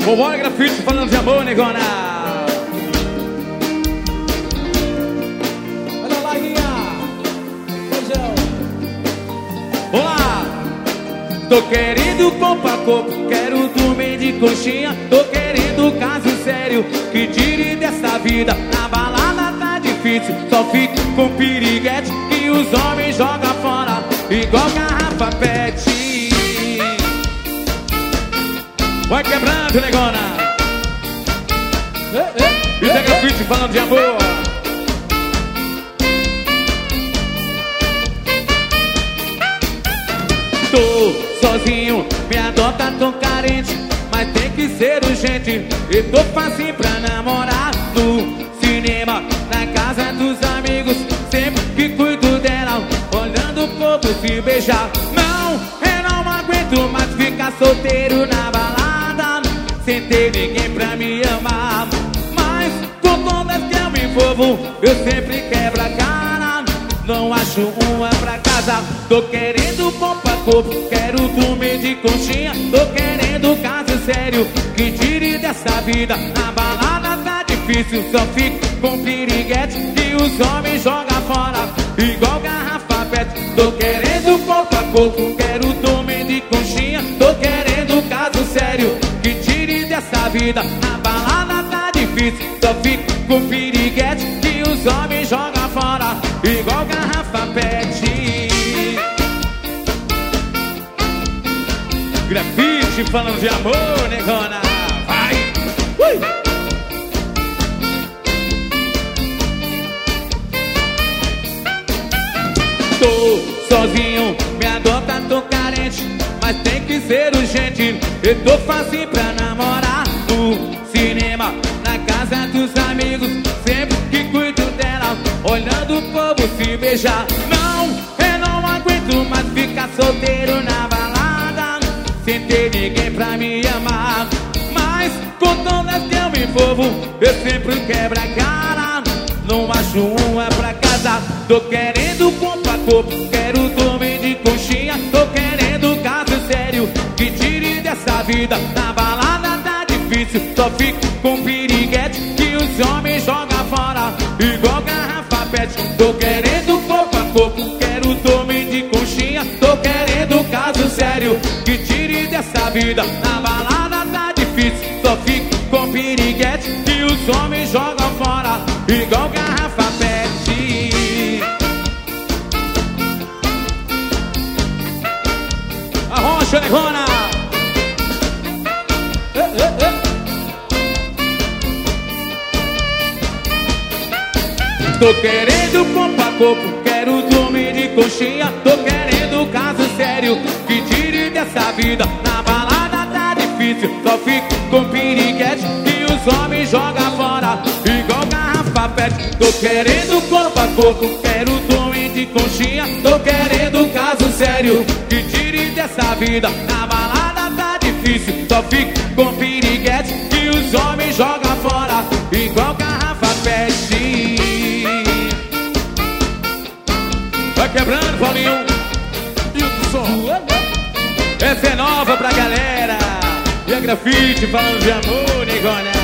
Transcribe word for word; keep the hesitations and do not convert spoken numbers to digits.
Vovó Grafite falando de amor, negona. Olha lá, Guinha. Beijão. Olá. Tô querendo corpo a corpo, quero dormir de coxinha. Tô querendo caso sério, que tire dessa vida. Na balada tá difícil, só fico com piriguete que os homens jogam fora, igual garrafa pet. Vai quebrando, negona. E tem Grafite falando de amor. Tô sozinho, me adota, tô carente, mas tem que ser urgente. E tô fácil pra namorar. No cinema, na casa dos amigos, sempre que cuido dela, olhando o povo se beijar. Não, eu não aguento mais ficar solteiro na balada, sem ter ninguém pra me amar. Mas com todas que eu me envolvo, eu sempre quebro a cara, não acho uma pra casa. Tô querendo corpo a corpo, quero dormir de conchinha. Tô querendo caso sério, que tire dessa vida. Na balada tá difícil, só fico com piriguete que os homens jogam fora, igual garrafa pet. Tô querendo corpo a corpo, quero dormir de conchinha. Tô querendo caso sério, que tire dessa vida. Na balada tá difícil, só fico com piriguete que os homens jogam fora, igual garrafa pet. Grafite falando de amor, negona. Vai! Ui! Tô sozinho, me adota, tô carente, mas tem que ser urgente. Eu tô fácil pra namorar. No cinema, na casa dos amigos, sempre que cuido dela, olhando o povo se beijar. Não, eu não aguento mais ficar solteiro na balada, sem ter ninguém pra me amar. Mas com todas que eu me envolvo, eu sempre quebro a cara, não acho uma pra casa. Tô querendo corpo a corpo, quero dormir de conchinha. Tô querendo caso sério, que tire dessa vida. Na balada tá difícil, só fico com piriguete que os homens jogam fora, igual garrafa pet. Tô querendo corpo a corpo, quero dormir de conchinha. Tô querendo caso sério, que tire dessa vida. Na balada tá difícil, só fico com piriguete que os homens jogam fora, igual garrafa pet. Arrocha, negona. eh, eh, eh. Tô querendo corpo a corpo, quero dormir de coxinha. Tô querendo caso sério, que tire dessa vida. Na balada tá difícil, só fico com piriguete que os homens jogam fora, igual garrafa pet. Tô querendo corpo a corpo, quero dormir de conchinha. Tô querendo caso sério, que tire dessa vida. Na balada tá difícil, só fico com piriguete que os homens jogam fora, igual garrafa pet. Vai quebrando, Paulinho. E o som? Essa é nova pra galera. E a Grafite falando de amor, negona.